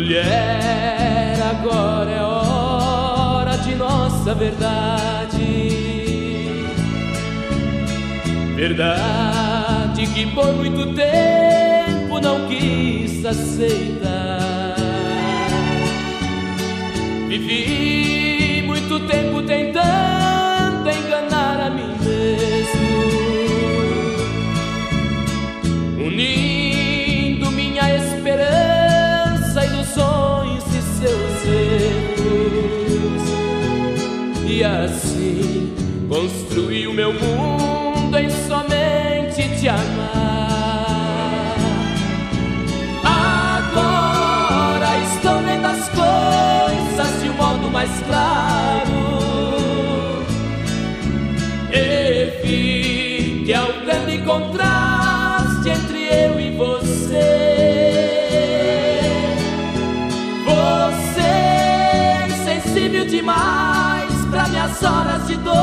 Mulher, agora é hora de nossa verdade. Verdade que por muito tempo não quis aceitar. Vivi muito tempo tentando enganar a mim mesmo, unindo minha esperança, ilusões e seus erros, e assim construí o meu mundo em somente te amar. Agora estou vendo as coisas de um modo mais claro, e vi que há um grande contraste entre eu e você. Você, insensível demais para minhas horas de dor.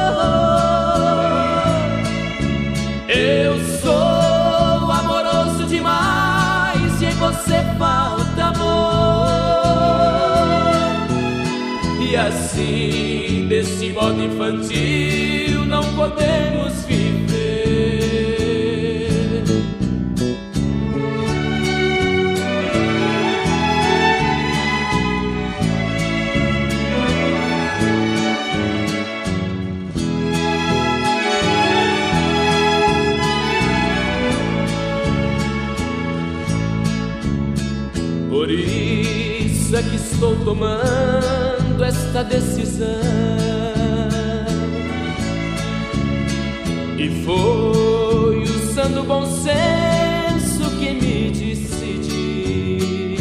Eu sou amoroso demais e em você falta amor. E assim, desse modo infantil, não podemos viver. Por isso é que estou tomando esta decisão, e foi usando o bom senso que me decidi.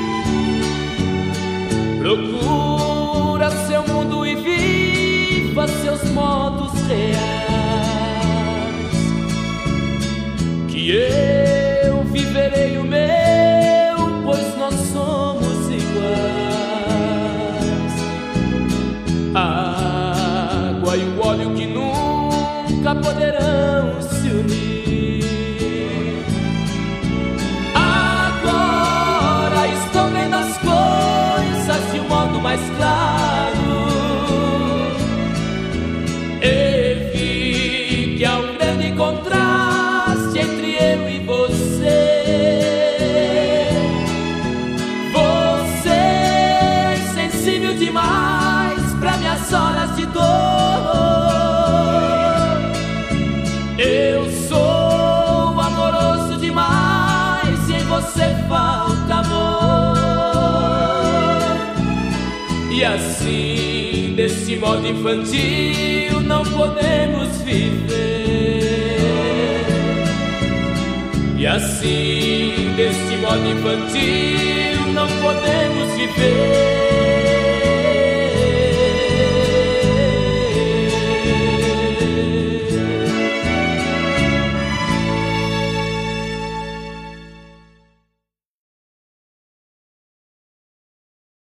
Procura seu mundo e viva seus modos reais, que eu viverei o meu, pois nós somos iguais. A água e o óleo que nunca poderão se unir. Agora estou vendo as coisas de um modo mais claro, e vi que há um grande contraste entre eu e você. Demais para minhas horas de dor. Eu sou amoroso demais e em você falta amor. E assim, desse modo infantil, não podemos viver. E assim, desse modo infantil, não podemos viver.